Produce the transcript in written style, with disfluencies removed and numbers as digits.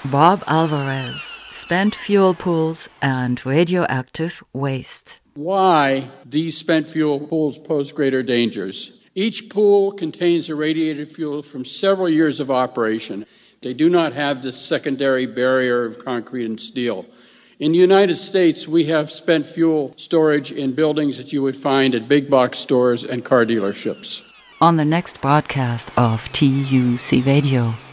Bob Alvarez, spent fuel pools and radioactive waste. Why these spent fuel pools pose greater dangers. Each pool contains irradiated fuel from several years of operation. They do not have the secondary barrier of concrete and steel. In the United States, we have spent fuel storage in buildings that you would find at big box stores and car dealerships. On the next broadcast of TUC Radio.